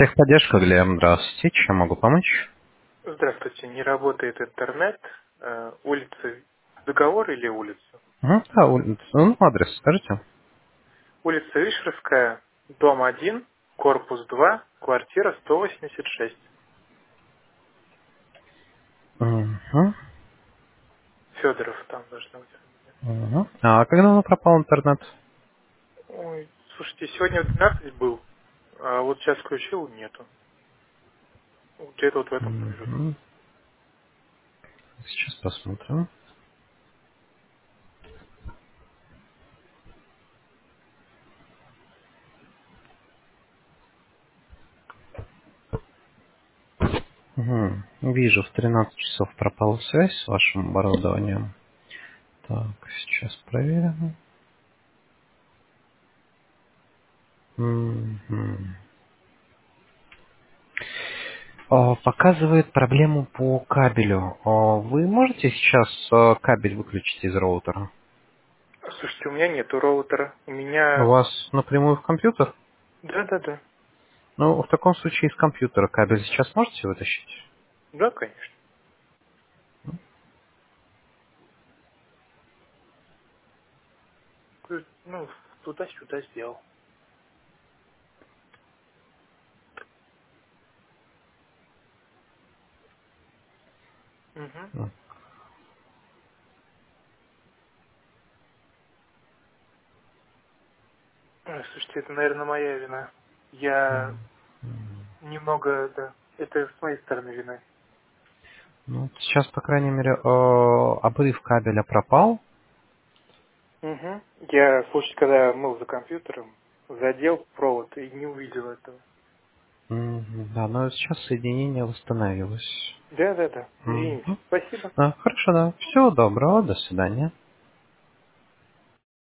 Техподдержка, Глеб, здравствуйте. Чем могу помочь? Здравствуйте, не работает интернет. Улица Договор или улица? Да, адрес скажите. Улица Вишерская, дом 1, корпус 2, квартира 186. Угу, Федоров там должна быть фамилия. угу. А когда он пропал интернет? Ой, слушайте, сегодня в 12 был, а вот сейчас включил, нету. Где-то вот в этом промежутке. Угу. Сейчас посмотрим. Угу. Вижу, в 13 часов пропала связь с вашим оборудованием. Так, сейчас проверим. Мгм. Показывает проблему по кабелю. Вы можете сейчас кабель выключить из роутера? Слушайте, у меня нету роутера. У У меня... вас напрямую в компьютер? Да-да-да. Ну, в таком случае из компьютера кабель сейчас можете вытащить? Да, конечно. Ну, туда-сюда сделал. Угу. Ну, Слушайте, это, наверное, моя вина. Я немного, да. Это с моей стороны вина. ну, сейчас, по крайней мере, обрыв кабеля пропал. Угу. Я, слушай, когда мыл за компьютером, задел провод и не увидел этого. Да, но сейчас соединение восстановилось. Да-да-да. Извините. Мгм. Спасибо. Хорошо, да. Всего доброго, до свидания.